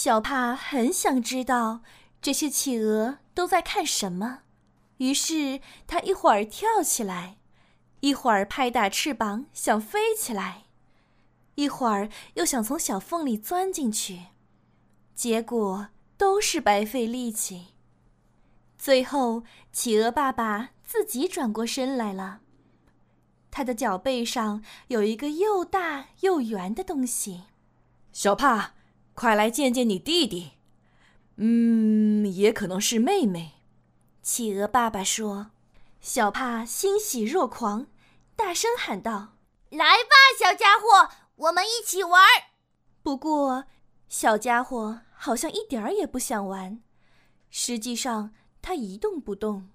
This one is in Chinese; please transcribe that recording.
小帕很想知道这些企鹅都在看什么，于是他一会儿跳起来，一会儿拍打翅膀想飞起来，一会儿又想从小缝里钻进去，结果都是白费力气。最后，企鹅爸爸自己转过身来了，他的脚背上有一个又大又圆的东西。 小帕，快来见见你弟弟。也可能是妹妹。 企鹅爸爸说。小帕欣喜若狂，大声喊道： 来吧，小家伙，我们一起玩。 不过，小家伙好像一点儿也不想玩，实际上他一动不动。